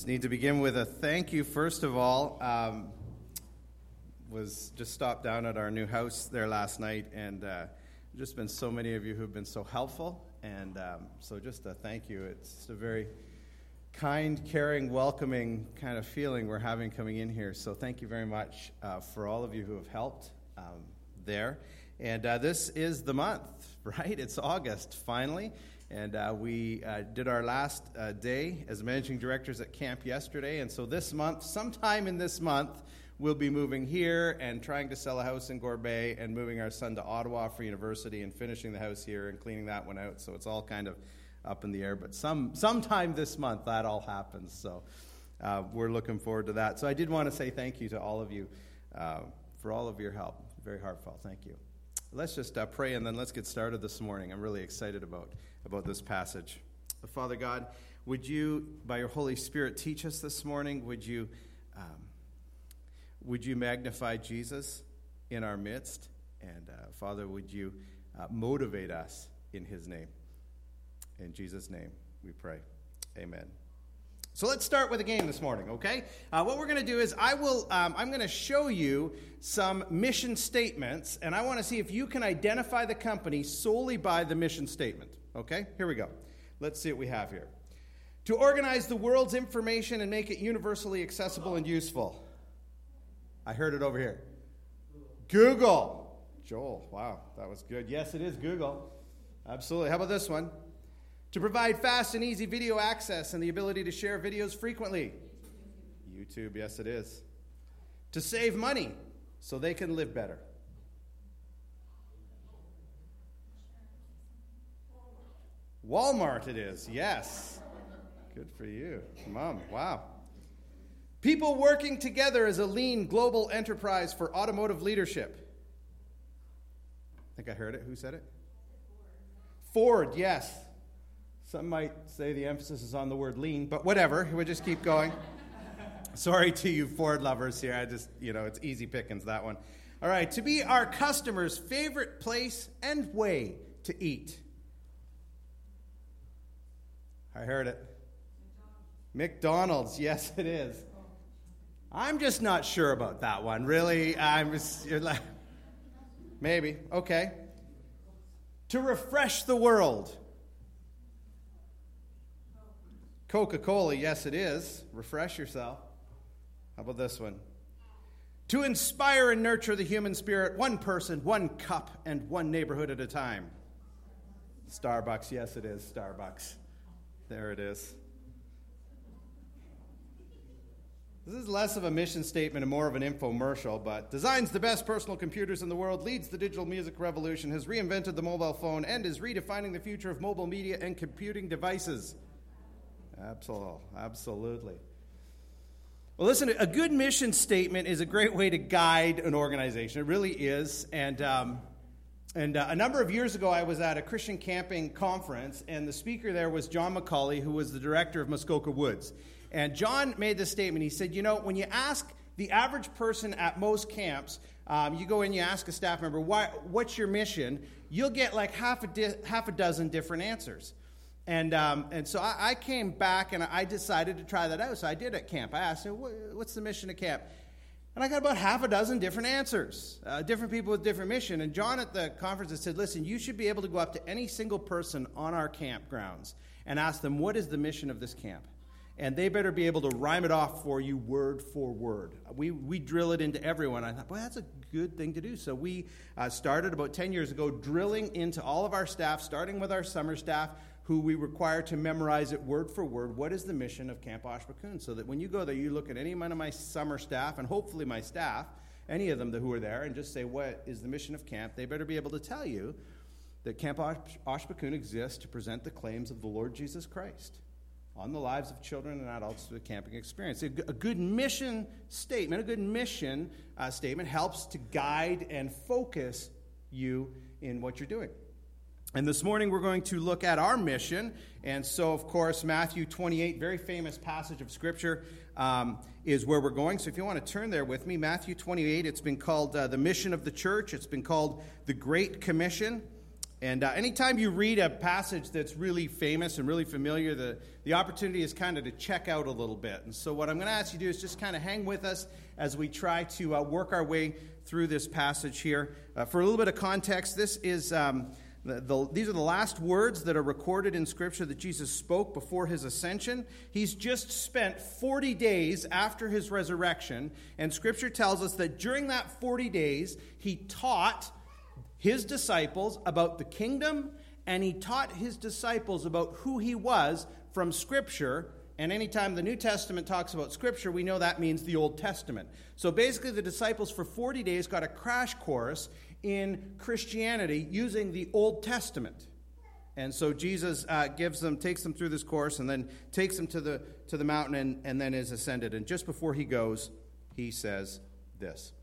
Just need to begin with a thank you, first of all. Was just stopped down at our new house there last night, and just been so many of you who've been so helpful, and so just a thank you. It's just a very kind, caring, welcoming kind of feeling we're having coming in here, so thank you very much for all of you who have helped there. And this is the month, right? It's August, finally. And we did our last day as managing directors at camp yesterday. And so this month, sometime in this month, we'll be moving here and trying to sell a house in Gorbet and moving our son to Ottawa for university and finishing the house here and cleaning that one out. So it's all kind of up in the air. But sometime this month, that all happens. So we're looking forward to that. So I did want to say thank you to all of you for all of your help. Very heartfelt. Thank you. Let's just pray, and then let's get started this morning. I'm really excited about this passage. Father God, would you, by your Holy Spirit, teach us this morning? Would you magnify Jesus in our midst? And Father, would you motivate us in his name? In Jesus' name we pray. Amen. So let's start with a game this morning, okay? What we're going to do is I'm going to show you some mission statements, and I want to see if you can identify the company solely by the mission statement, okay? Here we go. Let's see what we have here. To organize the world's information and make it universally accessible and useful. I heard it over here. Google. Joel, wow, that was good. Yes, it is Google. Absolutely. How about this one? To provide fast and easy video access and the ability to share videos frequently. YouTube, yes it is. To save money so they can live better. Walmart it is, yes. Good for you, Mom, wow. People working together as a lean global enterprise for automotive leadership. I think I heard it. Who said it? Ford, yes. Some might say the emphasis is on the word lean, but whatever. We'll just keep going. Sorry to you Ford lovers here. It's easy pickings, that one. All right, to be our customers' favorite place and way to eat. I heard it. McDonald's, yes it is. I'm just not sure about that one. Really, maybe. Okay. To refresh the world. Coca-Cola, yes it is. Refresh yourself. How about this one? To inspire and nurture the human spirit, one person, one cup, and one neighborhood at a time. Starbucks, yes it is. Starbucks. There it is. This is less of a mission statement and more of an infomercial, but designs the best personal computers in the world, leads the digital music revolution, has reinvented the mobile phone, and is redefining the future of mobile media and computing devices. Absolutely. Well, listen, a good mission statement is a great way to guide an organization. It really is. And a number of years ago, I was at a Christian camping conference, and the speaker there was John McCauley, who was the director of Muskoka Woods. And John made this statement. He said, when you ask the average person at most camps, you go in, you ask a staff member, what's your mission? You'll get like half a dozen different answers. And so I came back and I decided to try that out. So I did at camp. I asked, what's the mission of camp? And I got about half a dozen different answers, different people with different mission. And John at the conference had said, listen, you should be able to go up to any single person on our campgrounds and ask them, what is the mission of this camp? And they better be able to rhyme it off for you word for word. We drill it into everyone. I thought, boy, that's a good thing to do. So we started about 10 years ago drilling into all of our staff, starting with our summer staff, who we require to memorize it word for word. What is the mission of Camp Ashbakun? So that when you go there, you look at any one of my summer staff, and hopefully my staff, any of them who are there, and just say, what is the mission of camp? They better be able to tell you that Camp Ashbakun exists to present the claims of the Lord Jesus Christ on the lives of children and adults through the camping experience. A good mission statement, helps to guide and focus you in what you're doing. And this morning we're going to look at our mission. And so, of course, Matthew 28, very famous passage of Scripture, is where we're going. So if you want to turn there with me, Matthew 28, it's been called the mission of the church. It's been called the Great Commission. And anytime you read a passage that's really famous and really familiar, the opportunity is kind of to check out a little bit. And so what I'm going to ask you to do is just kind of hang with us as we try to work our way through this passage here. For a little bit of context, this is these are the last words that are recorded in Scripture that Jesus spoke before his ascension. He's just spent 40 days after his resurrection, and Scripture tells us that during that 40 days, he taught his disciples about the kingdom, and he taught his disciples about who he was from Scripture. And anytime the New Testament talks about Scripture, we know that means the Old Testament. So basically, the disciples for 40 days got a crash course in Christianity using the Old Testament. And so Jesus takes them through this course, and then takes them to the mountain, and then is ascended. And just before he goes, he says this.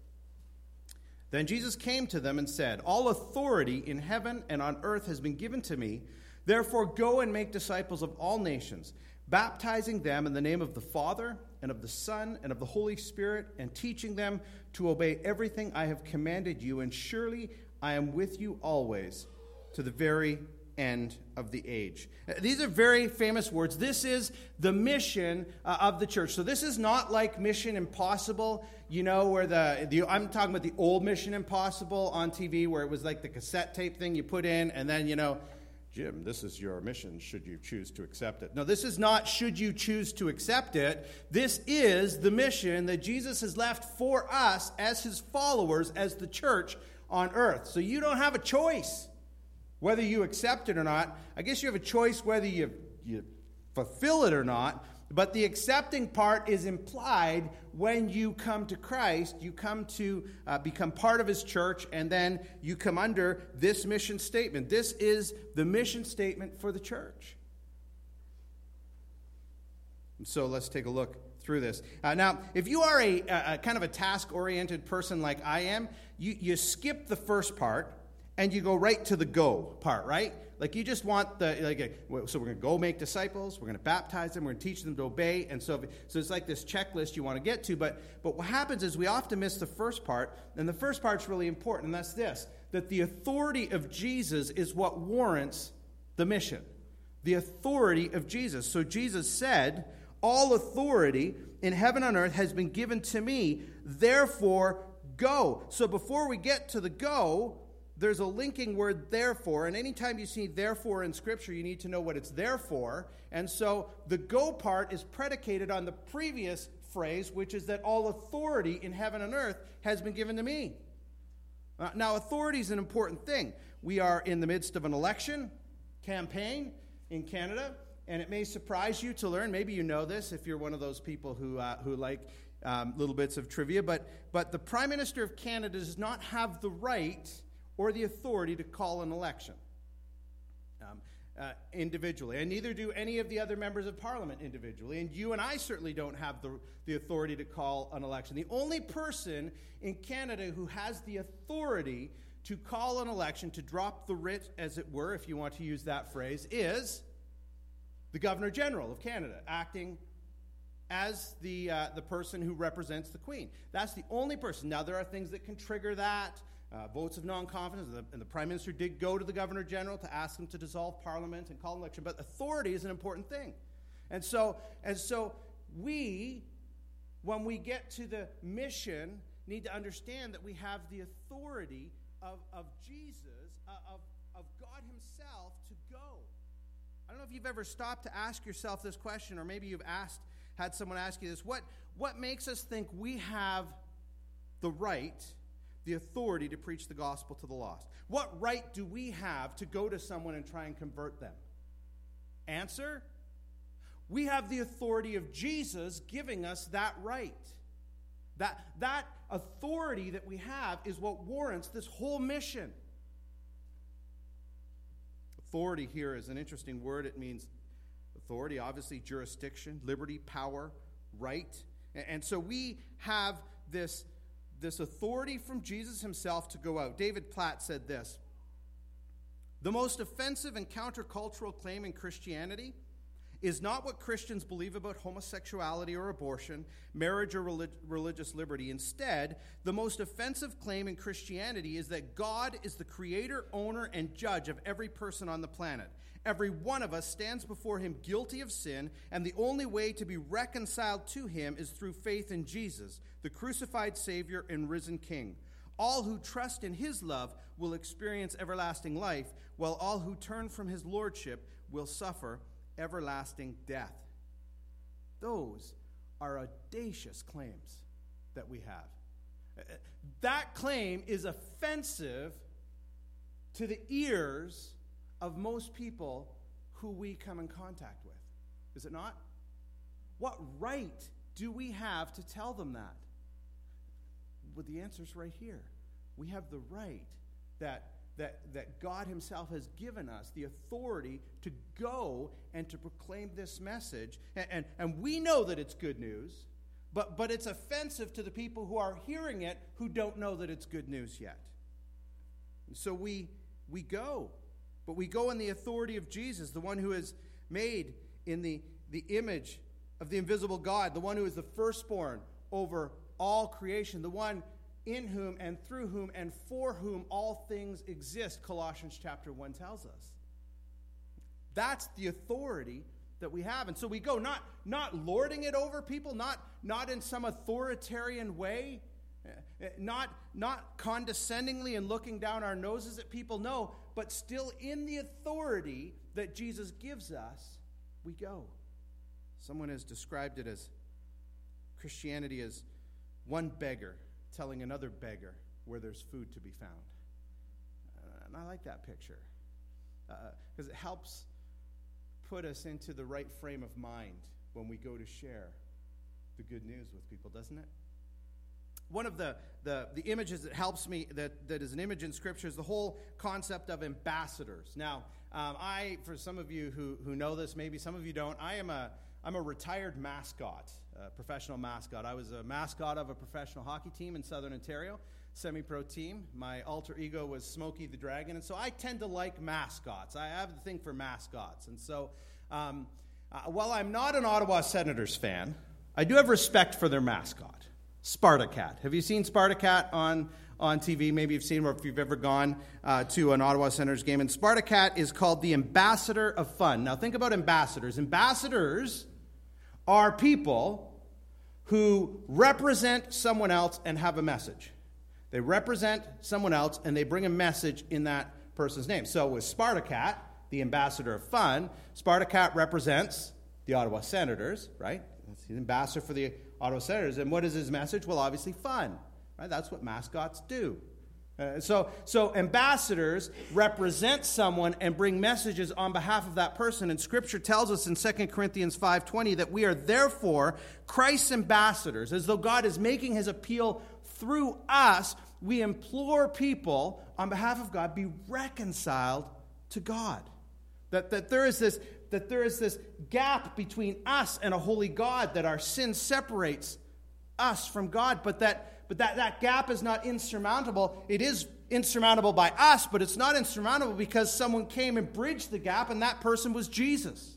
Then Jesus came to them and said, "All authority in heaven and on earth has been given to me. Therefore go and make disciples of all nations, baptizing them in the name of the Father and of the Son and of the Holy Spirit, and teaching them to obey everything I have commanded you. And surely I am with you always to the very end of the age." These are very famous words. This is the mission of the church. So this is not like Mission Impossible, where I'm talking about the old Mission Impossible on TV, where it was like the cassette tape thing you put in, and then, Jim, this is your mission, should you choose to accept it. No, this is not should you choose to accept it. This is the mission that Jesus has left for us as his followers, as the church on earth. So you don't have a choice whether you accept it or not. I guess you have a choice whether you fulfill it or not, but the accepting part is implied when you come to Christ. You come to become part of his church, and then you come under this mission statement. This is the mission statement for the church. And so let's take a look through this. Now, if you are a kind of a task-oriented person like I am, you skip the first part, and you go right to the go part, right? Like you just want so we're going to go make disciples, we're going to baptize them, we're going to teach them to obey, and so it's like this checklist you want to get to, but what happens is we often miss the first part, and the first part's really important, and that's this, that the authority of Jesus is what warrants the mission. The authority of Jesus. So Jesus said, "All authority in heaven and earth has been given to me, therefore go." So before we get to the go, there's a linking word, therefore, and anytime you see therefore in Scripture, you need to know what it's there for. And so the go part is predicated on the previous phrase, which is that all authority in heaven and earth has been given to me. Now, authority is an important thing. We are in the midst of an election campaign in Canada, and it may surprise you to learn, maybe you know this if you're one of those people who like little bits of trivia, but the Prime Minister of Canada does not have the right or the authority to call an election individually. And neither do any of the other members of Parliament individually. And you and I certainly don't have the authority to call an election. The only person in Canada who has the authority to call an election, to drop the writ, as it were, if you want to use that phrase, is the Governor General of Canada, acting as the person who represents the Queen. That's the only person. Now, there are things that can trigger that. Votes of non-confidence, and the Prime Minister did go to the Governor General to ask him to dissolve Parliament and call an election, but authority is an important thing. And so we, when we get to the mission, need to understand that we have the authority of Jesus, of God himself to go. I don't know if you've ever stopped to ask yourself this question, or maybe you've had someone ask you this. What makes us think we have the right, the authority to preach the gospel to the lost? What right do we have to go to someone and try and convert them? Answer: we have the authority of Jesus giving us that right. That authority that we have is what warrants this whole mission. Authority here is an interesting word. It means authority, obviously jurisdiction, liberty, power, right. And so we have this authority from Jesus himself to go out. David Platt said this: "The most offensive and countercultural claim in Christianity is not what Christians believe about homosexuality or abortion, marriage or religious liberty. Instead, the most offensive claim in Christianity is that God is the creator, owner, and judge of every person on the planet. Every one of us stands before him guilty of sin, and the only way to be reconciled to him is through faith in Jesus, the crucified Savior and risen King. All who trust in his love will experience everlasting life, while all who turn from his lordship will suffer everlasting death. Those are audacious claims that we have. That claim is offensive to the ears of most people who we come in contact with. Is it not? What right do we have to tell them that? Well, the answer is right here. We have the right that God himself has given us, the authority to go and to proclaim this message. And we know that it's good news, but it's offensive to the people who are hearing it who don't know that it's good news yet. And so we go. But we go in the authority of Jesus, the one who is made in the image of the invisible God, the one who is the firstborn over all creation, the one in whom and through whom and for whom all things exist, Colossians chapter 1 tells us. That's the authority that we have. And so we go not lording it over people, not in some authoritarian way, not condescendingly and looking down our noses at people, no, but still in the authority that Jesus gives us, we go. Someone has described it as Christianity as one beggar telling another beggar where there's food to be found. And I like that picture because it helps put us into the right frame of mind when we go to share the good news with people, doesn't it? One of the images that helps me, that is an image in Scripture, is the whole concept of ambassadors. Now, for some of you who know this, maybe some of you don't, I'm a retired mascot, professional mascot. I was a mascot of a professional hockey team in Southern Ontario, semi-pro team. My alter ego was Smokey the Dragon, and so I tend to like mascots. I have the thing for mascots. And so while I'm not an Ottawa Senators fan, I do have respect for their mascot, Spartacat. Have you seen Spartacat on TV? Maybe you've seen, or if you've ever gone to an Ottawa Senators game. And Spartacat is called the ambassador of fun. Now think about ambassadors. Ambassadors are people who represent someone else and have a message. They represent someone else and they bring a message in that person's name. So with Spartacat, the ambassador of fun, Spartacat represents the Ottawa Senators, right? He's the ambassador for the Ottawa Senators. And what is his message? Well, obviously fun, right? That's what mascots do. So ambassadors represent someone and bring messages on behalf of that person. And Scripture tells us in 2 Corinthians 5:20 that we are therefore Christ's ambassadors. As though God is making his appeal through us, we implore people on behalf of God, be reconciled to God. That there is this gap between us and a holy God, that our sin separates us from God, but that gap is not insurmountable. It is insurmountable by us, but it's not insurmountable because someone came and bridged the gap, and that person was Jesus.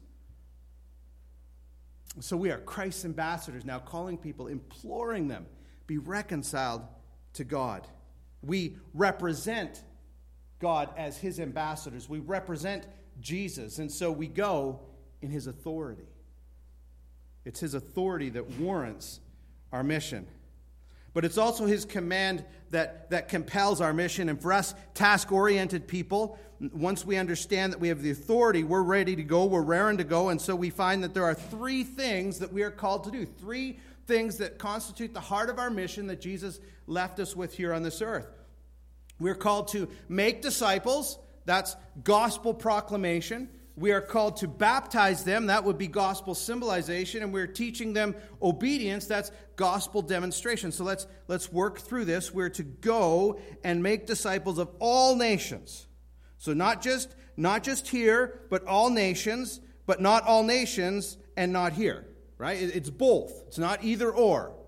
So we are Christ's ambassadors now, calling people, imploring them, be reconciled to God. We represent God as his ambassadors. We represent Jesus, and so we go in his authority. It's his authority that warrants our mission. But it's also his command that compels our mission. And for us task-oriented people, once we understand that we have the authority, we're ready to go, we're raring to go. And so we find that there are three things that we are called to do. Three things that constitute the heart of our mission that Jesus left us with here on this earth. We're called to make disciples. That's gospel proclamation. We are called to baptize them. That would be gospel symbolization. And we're teaching them obedience. That's gospel demonstration. So let's work through this. We're to go and make disciples of all nations. So not just here, but all nations, but not all nations and not here. Right? It's both. It's not either or.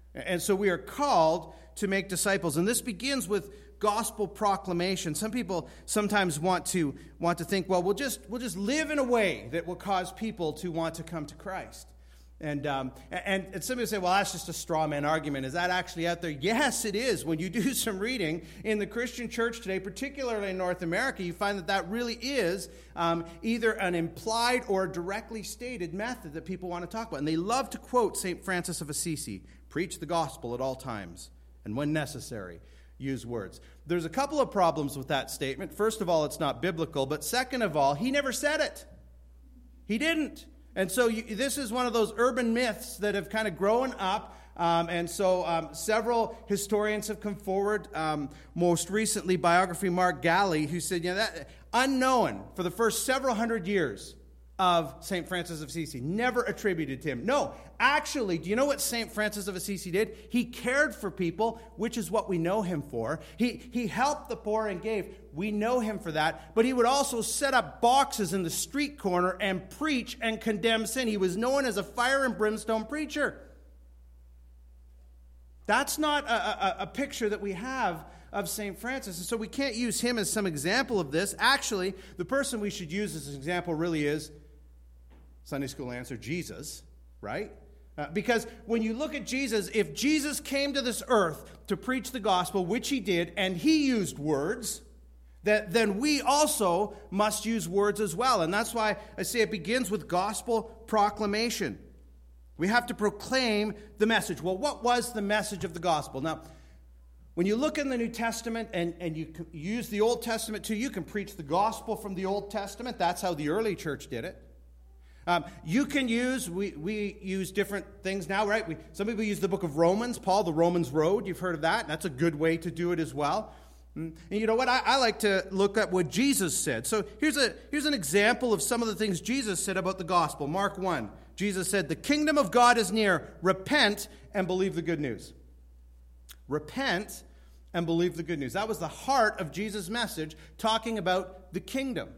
And so we are called to make disciples. And this begins with gospel proclamation. Some people sometimes want to think, well, we'll just live in a way that will cause people to want to come to Christ. And somebody will say, well, that's just a straw man argument. Is that actually out there? Yes, it is. When you do some reading in the Christian church today, particularly in North America, you find that really is either an implied or directly stated method that people want to talk about. And they love to quote St. Francis of Assisi, preach the gospel at all times, and when necessary, use words. There's a couple of problems with that statement. First of all, it's not biblical. But second of all, he never said it. He didn't. And so this is one of those urban myths that have kind of grown up. And so several historians have come forward. Most recently, biography Mark Galli, who said, that unknown for the first several hundred years of St. Francis of Assisi, never attributed to him. No, actually, do you know what St. Francis of Assisi did? He cared for people, which is what we know him for. He helped the poor and gave. We know him for that. But he would also set up boxes in the street corner and preach and condemn sin. He was known as a fire and brimstone preacher. That's not a picture that we have of St. Francis. And so we can't use him as some example of this. Actually, the person we should use as an example really is Sunday school answer, Jesus, right? Because when you look at Jesus, if Jesus came to this earth to preach the gospel, which he did, and he used words, then we also must use words as well. And that's why I say it begins with gospel proclamation. We have to proclaim the message. Well, what was the message of the gospel? Now, when you look in the New Testament and you use the Old Testament too, you can preach the gospel from the Old Testament. That's how the early church did it. You can use, we use different things now, right? Some people use the book of Romans, Paul, the Romans Road. You've heard of that. That's a good way to do it as well. And you know what? I like to look at what Jesus said. So here's an example of some of the things Jesus said about the gospel. Mark 1, Jesus said, "The kingdom of God is near. Repent and believe the good news." Repent and believe the good news. That was the heart of Jesus' message, talking about the kingdom.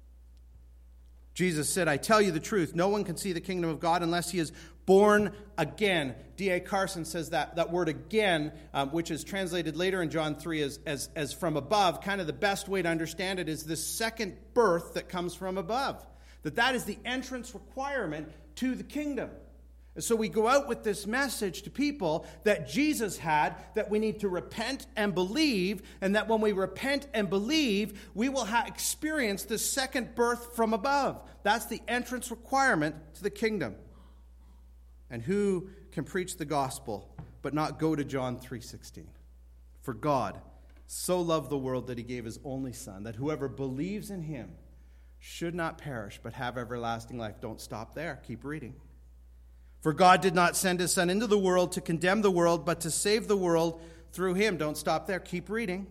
Jesus said, "I tell you the truth, no one can see the kingdom of God unless he is born again." D.A. Carson says that word again, which is translated later in John 3 as from above, kind of the best way to understand it is this second birth that comes from above. That is the entrance requirement to the kingdom. And so we go out with this message to people that Jesus had, that we need to repent and believe, and that when we repent and believe, we will experience the second birth from above. That's the entrance requirement to the kingdom. And who can preach the gospel but not go to John 3:16? For God so loved the world that he gave his only Son, that whoever believes in him should not perish but have everlasting life. Don't stop there. Keep reading. For God did not send his Son into the world to condemn the world, but to save the world through him. Don't stop there. Keep reading.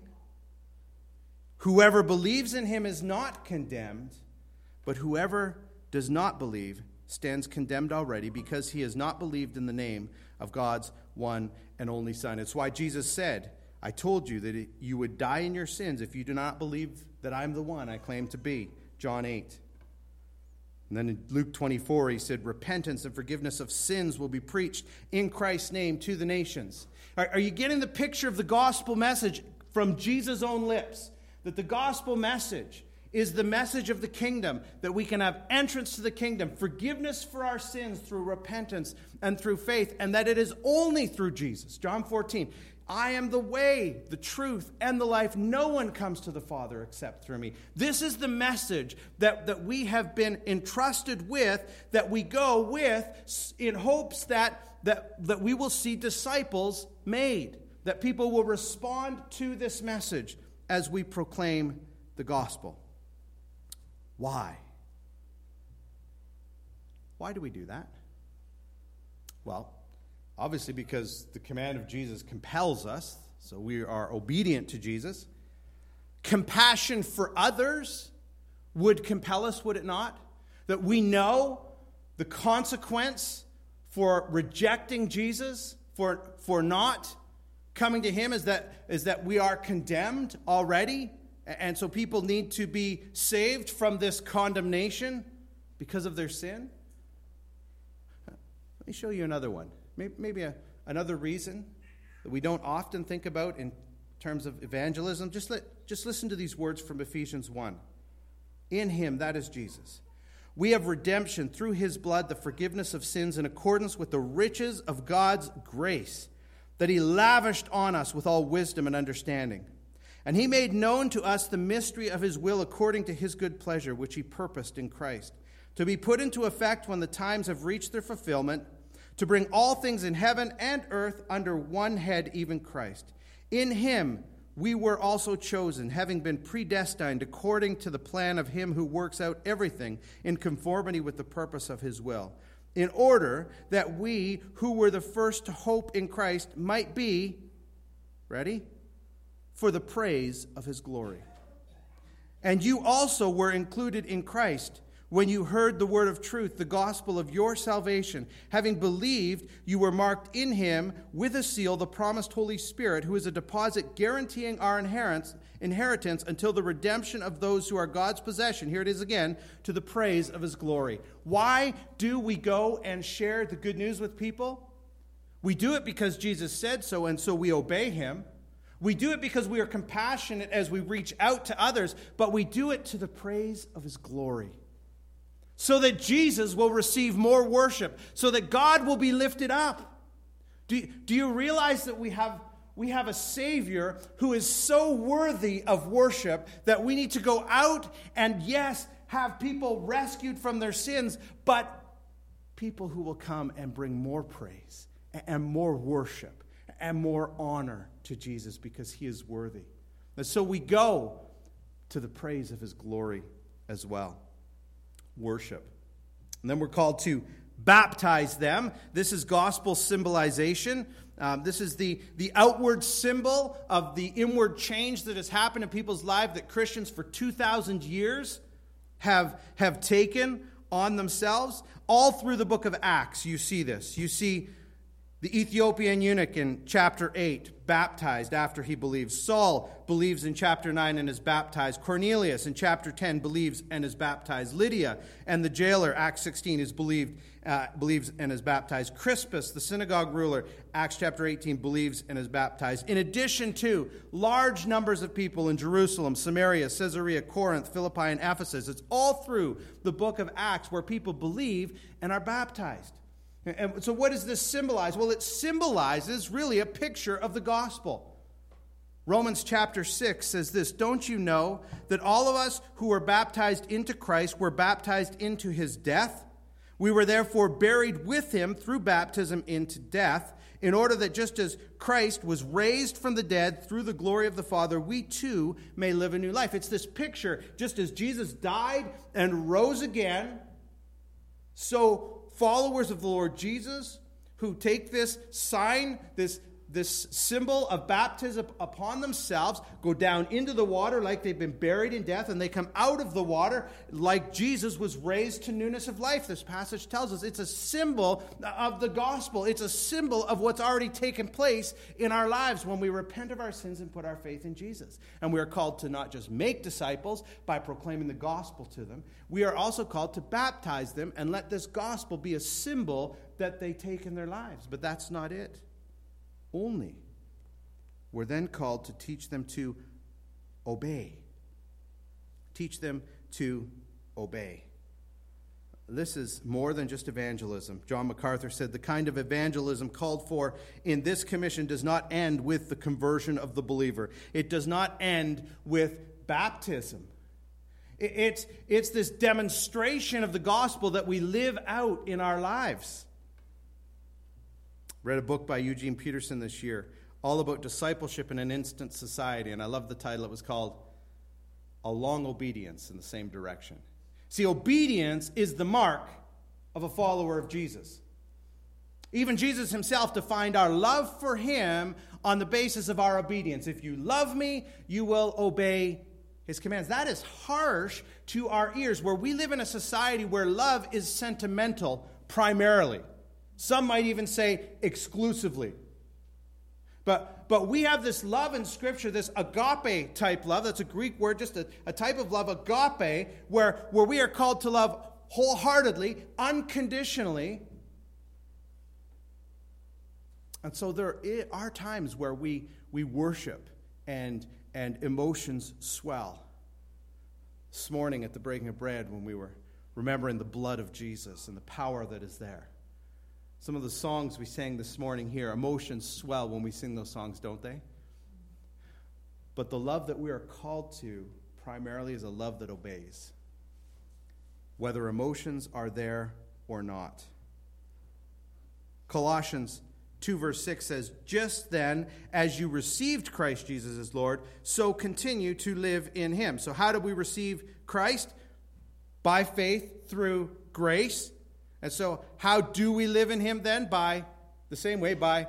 Whoever believes in him is not condemned, but whoever does not believe stands condemned already, because he has not believed in the name of God's one and only Son. It's why Jesus said, "I told you that you would die in your sins if you do not believe that I'm the one I claim to be." John 8. And then in Luke 24, he said, "Repentance and forgiveness of sins will be preached in Christ's name to the nations." Are you getting the picture of the gospel message from Jesus' own lips? That the gospel message is the message of the kingdom, that we can have entrance to the kingdom, forgiveness for our sins through repentance and through faith, and that it is only through Jesus. John 14, "I am the way, the truth, and the life. No one comes to the Father except through me." This is the message that we have been entrusted with, that we go with in hopes that we will see disciples made, that people will respond to this message as we proclaim the gospel. Why? Why do we do that? Well, obviously because the command of Jesus compels us, so we are obedient to Jesus. Compassion for others would compel us, would it not? That we know the consequence for rejecting Jesus, for not coming to him, is that we are condemned already. And so people need to be saved from this condemnation because of their sin. Let me show you another one. Maybe a another reason that we don't often think about in terms of evangelism, just listen to these words from Ephesians 1. In him, that is Jesus, we have redemption through his blood, the forgiveness of sins in accordance with the riches of God's grace that he lavished on us with all wisdom and understanding. And he made known to us the mystery of his will according to his good pleasure, which he purposed in Christ, to be put into effect when the times have reached their fulfillment, to bring all things in heaven and earth under one head, even Christ. In him we were also chosen, having been predestined according to the plan of him who works out everything in conformity with the purpose of his will, in order that we who were the first to hope in Christ might be, ready, for the praise of his glory. And you also were included in Christ when you heard the word of truth, the gospel of your salvation. Having believed, you were marked in him with a seal, the promised Holy Spirit, who is a deposit guaranteeing our inheritance until the redemption of those who are God's possession. Here it is again, to the praise of his glory. Why do we go and share the good news with people? We do it because Jesus said so, and so we obey him. We do it because we are compassionate as we reach out to others, but we do it to the praise of his glory, so that Jesus will receive more worship, so that God will be lifted up. Do you realize that we have a Savior who is so worthy of worship that we need to go out and, yes, have people rescued from their sins, but people who will come and bring more praise and more worship and more honor to Jesus because he is worthy. And so we go to the praise of his glory as well. Worship. And then we're called to baptize them. This is gospel symbolization. This is the outward symbol of the inward change that has happened in people's lives that Christians for 2,000 years have taken on themselves. All through the book of Acts, you see this. You see the Ethiopian eunuch in chapter 8, baptized after he believes. Saul believes in chapter 9 and is baptized. Cornelius in chapter 10 believes and is baptized. Lydia and the jailer, Acts 16, believes and is baptized. Crispus, the synagogue ruler, Acts chapter 18, believes and is baptized. In addition to large numbers of people in Jerusalem, Samaria, Caesarea, Corinth, Philippi, and Ephesus. It's all through the book of Acts where people believe and are baptized. And so what does this symbolize? Well, it symbolizes really a picture of the gospel. Romans chapter 6 says this, don't you know that all of us who were baptized into Christ were baptized into his death? We were therefore buried with him through baptism into death, in order that just as Christ was raised from the dead through the glory of the Father, we too may live a new life. It's this picture, just as Jesus died and rose again, so followers of the Lord Jesus who take this sign, this symbol of baptism upon themselves, go down into the water like they've been buried in death, and they come out of the water like Jesus was raised to newness of life. This passage tells us it's a symbol of the gospel. It's a symbol of what's already taken place in our lives when we repent of our sins and put our faith in Jesus. And we are called to not just make disciples by proclaiming the gospel to them, we are also called to baptize them and let this gospel be a symbol that they take in their lives. But that's not it. Only. We're then called to teach them to obey. Teach them to obey. This is more than just evangelism. John MacArthur said the kind of evangelism called for in this commission does not end with the conversion of the believer. It does not end with baptism. It's this demonstration of the gospel that we live out in our lives. Read a book by Eugene Peterson this year, all about discipleship in an instant society, and I love the title. It was called A Long Obedience in the Same Direction. See, obedience is the mark of a follower of Jesus. Even Jesus himself defined our love for him on the basis of our obedience. If you love me, you will obey his commands. That is harsh to our ears, where we live in a society where love is sentimental primarily. Some might even say exclusively. But we have this love in Scripture, this agape type love. That's a Greek word, just a type of love, agape, where we are called to love wholeheartedly, unconditionally. And so there are times where we worship and emotions swell. This morning at the breaking of bread, when we were remembering the blood of Jesus and the power that is there. Some of the songs we sang this morning here, emotions swell when we sing those songs, don't they? But the love that we are called to primarily is a love that obeys, whether emotions are there or not. Colossians 2 verse 6 says, "Just then, as you received Christ Jesus as Lord, so continue to live in him." So how do we receive Christ? By faith through grace. And so how do we live in him then? By the same way, by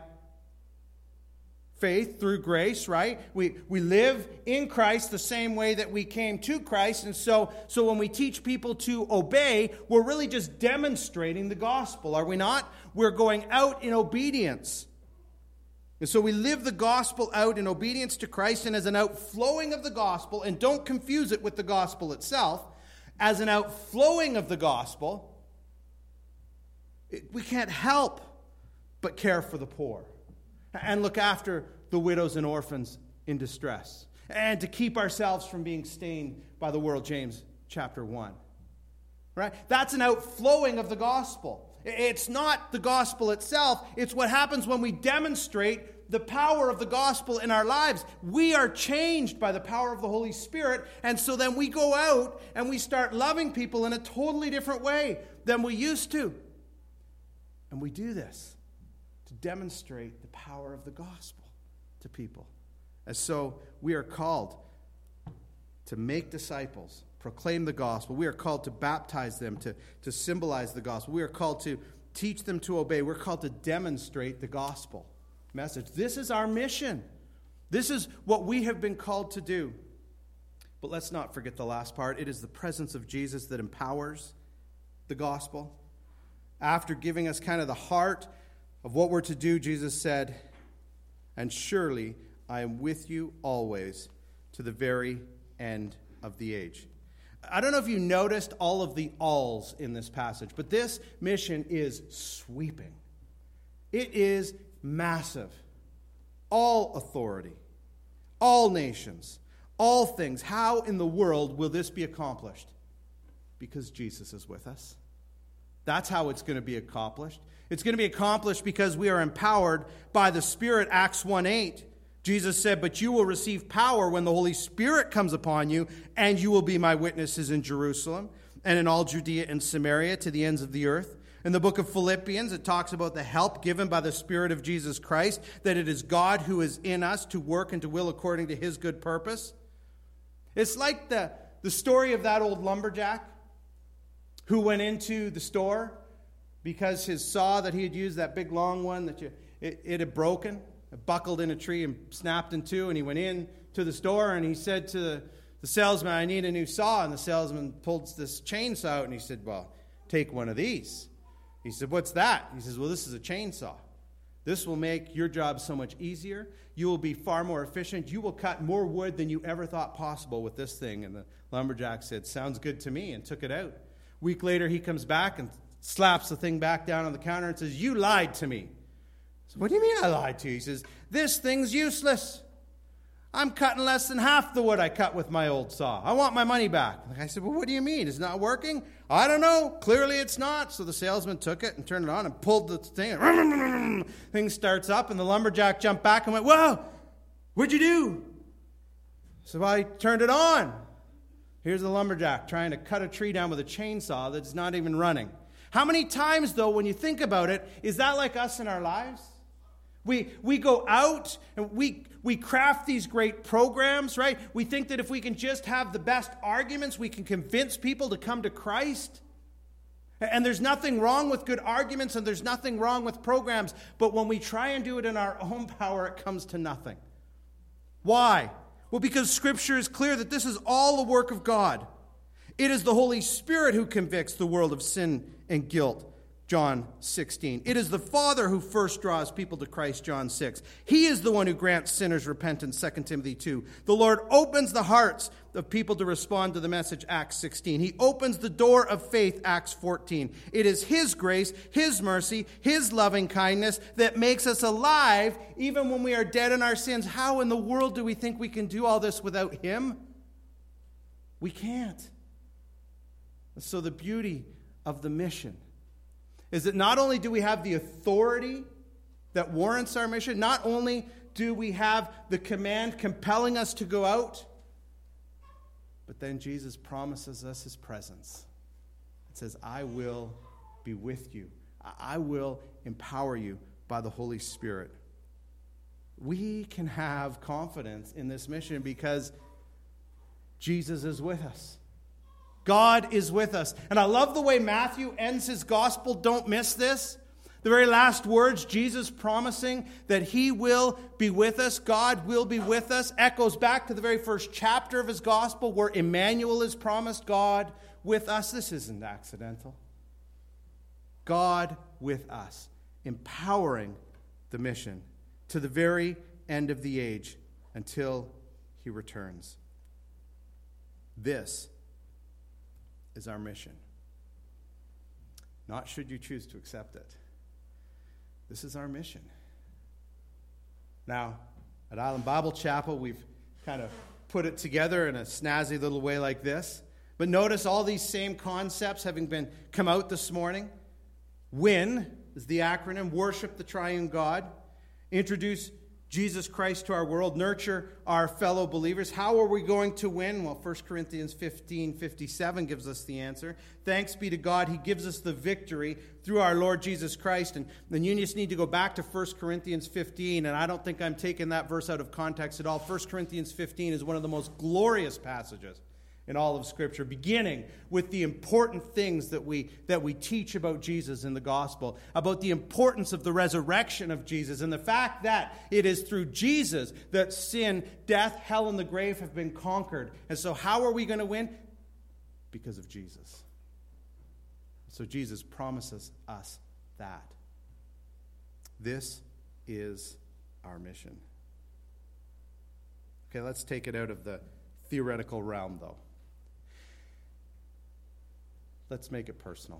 faith through grace, right? We live in Christ the same way that we came to Christ. And so when we teach people to obey, we're really just demonstrating the gospel, are we not? We're going out in obedience. And so we live the gospel out in obedience to Christ and as an outflowing of the gospel, and don't confuse it with the gospel itself, as an outflowing of the gospel, we can't help but care for the poor and look after the widows and orphans in distress, and to keep ourselves from being stained by the world, James chapter 1. Right? That's an outflowing of the gospel. It's not the gospel itself. It's what happens when we demonstrate the power of the gospel in our lives. We are changed by the power of the Holy Spirit, and so then we go out and we start loving people in a totally different way than we used to. And we do this to demonstrate the power of the gospel to people. And so we are called to make disciples, proclaim the gospel. We are called to baptize them, to symbolize the gospel. We are called to teach them to obey. We're called to demonstrate the gospel message. This is our mission. This is what we have been called to do. But let's not forget the last part. It is the presence of Jesus that empowers the gospel. After giving us kind of the heart of what we're to do, Jesus said, "And surely I am with you always to the very end of the age." I don't know if you noticed all of the alls in this passage, but this mission is sweeping. It is massive. All authority, all nations, all things. How in the world will this be accomplished? Because Jesus is with us. That's how it's going to be accomplished. It's going to be accomplished because we are empowered by the Spirit. Acts 1:8. Jesus said, "But you will receive power when the Holy Spirit comes upon you, and you will be my witnesses in Jerusalem and in all Judea and Samaria to the ends of the earth." In the book of Philippians, it talks about the help given by the Spirit of Jesus Christ, that it is God who is in us to work and to will according to his good purpose. It's like the story of that old lumberjack who went into the store because his saw that he had used, that big long one, it had broken. It buckled in a tree and snapped in two, and he went in to the store and he said to the salesman, "I need a new saw." And the salesman pulled this chainsaw out and he said, "Well, take one of these." He said, "What's that?" He says, "Well, this is a chainsaw. This will make your job so much easier. You will be far more efficient. You will cut more wood than you ever thought possible with this thing." And the lumberjack said, "Sounds good to me," and took it out. A week later, he comes back and slaps the thing back down on the counter and says, "You lied to me." So, "What do you mean I lied to you?" He says, "This thing's useless. I'm cutting less than half the wood I cut with my old saw. I want my money back." The guy said, "Well, what do you mean? It's not working?" "I don't know. Clearly it's not." So the salesman took it and turned it on and pulled the thing. Thing starts up, and the lumberjack jumped back and went, "Whoa, what'd you do?" So I turned it on. Here's the lumberjack trying to cut a tree down with a chainsaw that's not even running. How many times, though, when you think about it, is that like us in our lives? We go out and we craft these great programs, right? We think that if we can just have the best arguments, we can convince people to come to Christ. And there's nothing wrong with good arguments, and there's nothing wrong with programs. But when we try and do it in our own power, it comes to nothing. Why? Well, because Scripture is clear that this is all the work of God. It is the Holy Spirit who convicts the world of sin and guilt. John 16. It is the Father who first draws people to Christ, John 6. He is the one who grants sinners repentance, 2 Timothy 2. The Lord opens the hearts of people to respond to the message, Acts 16. He opens the door of faith, Acts 14. It is His grace, His mercy, His loving kindness that makes us alive even when we are dead in our sins. How in the world do we think we can do all this without Him? We can't. So the beauty of the mission is that not only do we have the authority that warrants our mission, not only do we have the command compelling us to go out, but then Jesus promises us His presence. It says, I will be with you. I will empower you by the Holy Spirit. We can have confidence in this mission because Jesus is with us. God is with us. And I love the way Matthew ends his gospel. Don't miss this. The very last words, Jesus promising that He will be with us, God will be with us, echoes back to the very first chapter of his gospel where Emmanuel is promised, God with us. This isn't accidental. God with us, empowering the mission to the very end of the age until He returns. This is our mission. Not should you choose to accept it. This is our mission. Now, at Island Bible Chapel, we've kind of put it together in a snazzy little way like this. But notice all these same concepts having been come out this morning. WIN is the acronym. Worship the triune God. Introduce Jesus Christ to our world. Nurture our fellow believers. How are we going to win? Well, 1 Corinthians 15:57 gives us the answer. Thanks be to God. He gives us the victory through our Lord Jesus Christ. And then you just need to go back to 1 Corinthians 15. And I don't think I'm taking that verse out of context at all. 1 Corinthians 15 is one of the most glorious passages in all of Scripture, beginning with the important things that we teach about Jesus in the gospel, about the importance of the resurrection of Jesus, and the fact that it is through Jesus that sin, death, hell, and the grave have been conquered. And so how are we going to win? Because of Jesus. So Jesus promises us that. This is our mission. Okay, let's take it out of the theoretical realm, though. Let's make it personal.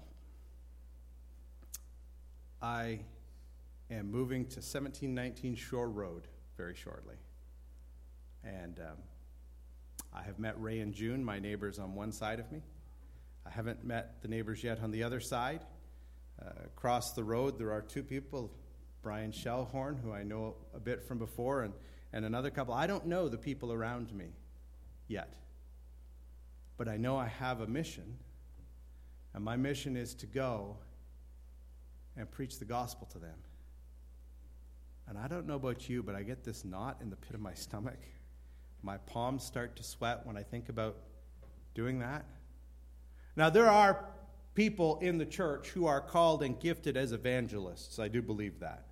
I am moving to 1719 Shore Road very shortly. And I have met Ray and June, my neighbors on one side of me. I haven't met the neighbors yet on the other side. Across the road, there are two people, Brian Shellhorn, who I know a bit from before, and another couple. I don't know the people around me yet. But I know I have a mission. And my mission is to go and preach the gospel to them. And I don't know about you, but I get this knot in the pit of my stomach. My palms start to sweat when I think about doing that. Now, there are people in the church who are called and gifted as evangelists. I do believe that.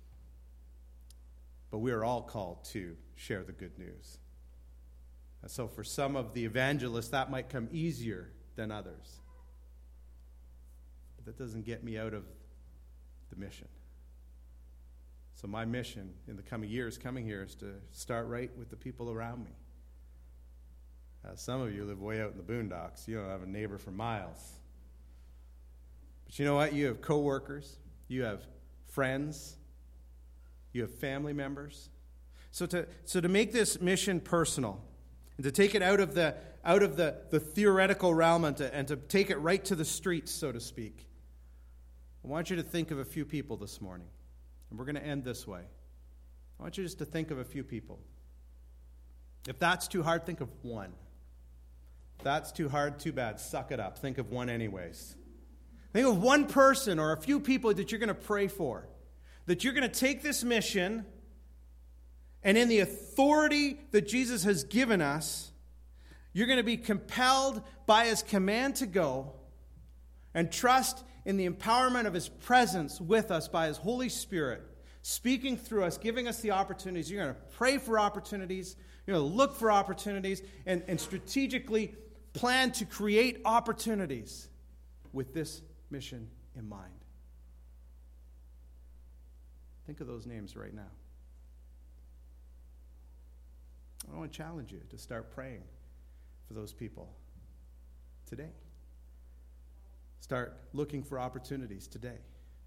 But we are all called to share the good news. And so for some of the evangelists, that might come easier than others. That doesn't get me out of the mission. So my mission in the coming years, coming here, is to start right with the people around me. Some of you live way out in the boondocks. You don't have a neighbor for miles. But you know what? You have coworkers. You have friends. You have family members. So to make this mission personal, and to take it out of the theoretical realm and to take it right to the streets, so to speak, I want you to think of a few people this morning. And we're going to end this way. I want you just to think of a few people. If that's too hard, think of one. If that's too hard, too bad. Suck it up. Think of one anyways. Think of one person or a few people that you're going to pray for. That you're going to take this mission, and in the authority that Jesus has given us, you're going to be compelled by His command to go and trust in the empowerment of His presence with us by His Holy Spirit, speaking through us, giving us the opportunities. You're going to pray for opportunities. You're going to look for opportunities and strategically plan to create opportunities with this mission in mind. Think of those names right now. I want to challenge you to start praying for those people today. Start looking for opportunities today.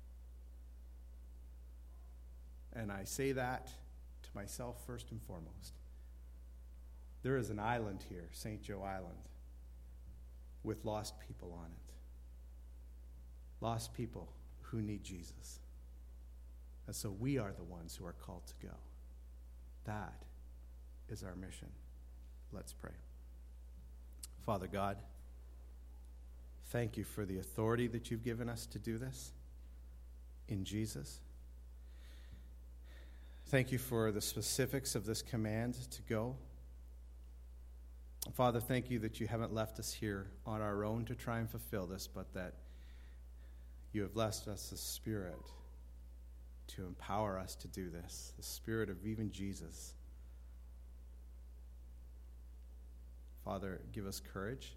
And I say that to myself first and foremost. There is an island here, St. Joe Island, with lost people on it. Lost people who need Jesus. And so we are the ones who are called to go. That is our mission. Let's pray. Father God, thank you for the authority that you've given us to do this in Jesus. Thank you for the specifics of this command to go. Father, thank you that you haven't left us here on our own to try and fulfill this, but that you have left us the Spirit to empower us to do this, the Spirit of even Jesus. Father, give us courage.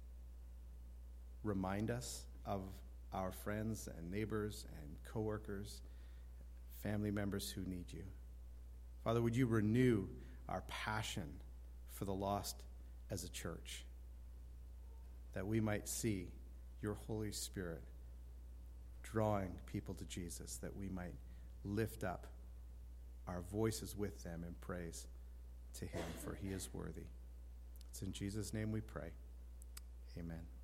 Remind us of our friends and neighbors and coworkers, family members who need you. Father, would you renew our passion for the lost as a church, that we might see your Holy Spirit drawing people to Jesus, that we might lift up our voices with them in praise to him, for he is worthy. It's in Jesus' name we pray. Amen.